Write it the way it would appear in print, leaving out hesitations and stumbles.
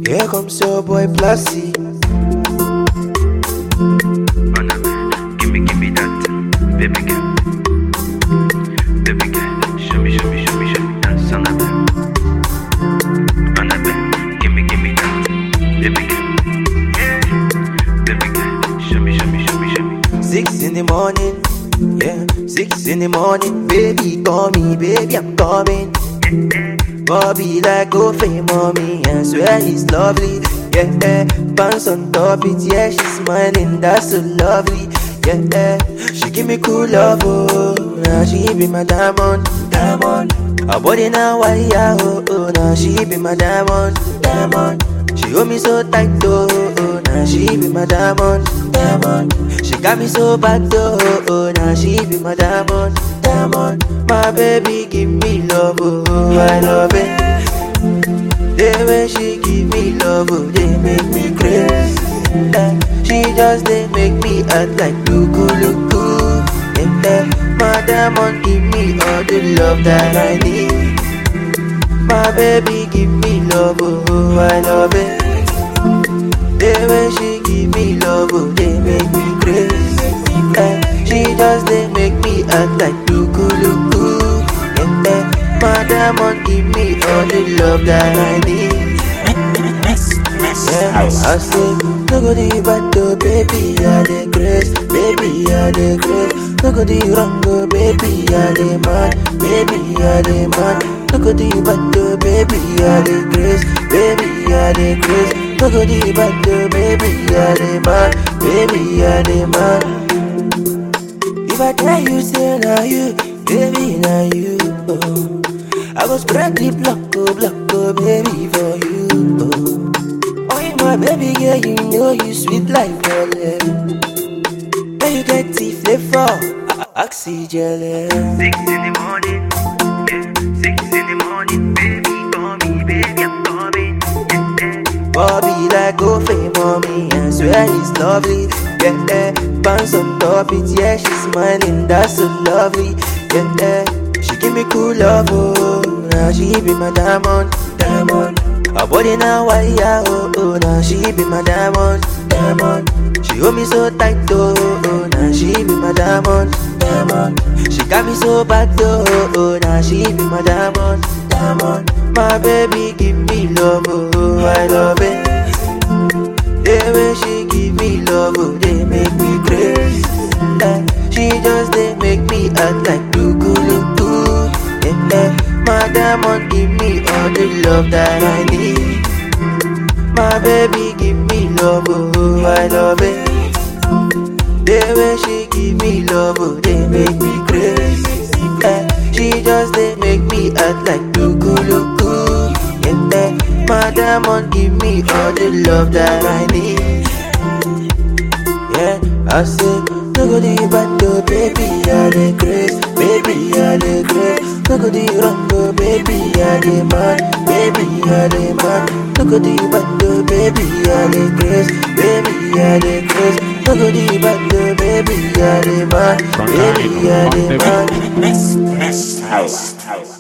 Here comes your boy Plasty. Give me that, baby girl. Baby girl, show me that son of a. Give me that, baby girl. Baby girl, show me. 6 in the morning, yeah, 6 in the morning. Baby, call me, baby, I'm coming. Bobby like go fame mommy, I swear he's lovely. Yeah, bounce on top it, yeah, she's smiling, that's so lovely. Yeah, she give me cool love, oh, now she be my diamond. Her body now wire, oh, now she be my diamond. She hold me so tight, oh, now she be my diamond. She got me so bad, oh, now she be my diamond. My baby give me love, oh, I love it. The way she give me love, oh, they make me crazy. She just they make me act like look. My diamond give me all the love that I need. My baby give me love, oh, I love it. The way she give me love, oh, they make me crazy. She just they make me act like look. My diamond give me all the love that I need. Yeah, I say, no go the bad though, baby, I the grace, baby, I the grace. No go the wrong though, baby, I the mad, baby, I the mad. No go the bad though, baby, I the grace, baby, I the grace. No go the bad though, baby, I the mad, baby, I the mad. If I tell you, say now you, baby, now you, oh. I go spread the block, oh, baby, for you, oh. Oh, my baby girl, you know you sweet like jelly. Now you get the flavor, oxygen. 6 in the morning, yeah, 6 in the morning, baby, call me, baby, I'm coming. Bobby like go fame mommy, I swear he's lovely. Yeah, bounce on top it, yeah, she's smiling, that's so lovely. Yeah, she give me cool love, oh, now she be my diamond. Her body now wire, oh, now she be my diamond. She hold me so tight, oh, now she be my diamond. She got me so bad, oh, now she be my diamond. My baby give me love, oh, I love it. The way she give me love, oh, they make me crazy. She just they make me act like look. My diamond give me all the love that I need. My baby give me love, oh, I love it. The way she give me love, oh, they make me crazy. She just they make me act like look. My diamond give me all the love that I need. Yeah, I say, no go the bad though, baby, I the grace, baby, I the grace. No go the wrong though, baby, I the mad, baby, I the mad. No go the bad though, baby, I the grace, baby, I the grace. No go the bad though, baby, I the mad, baby, I the mad. House.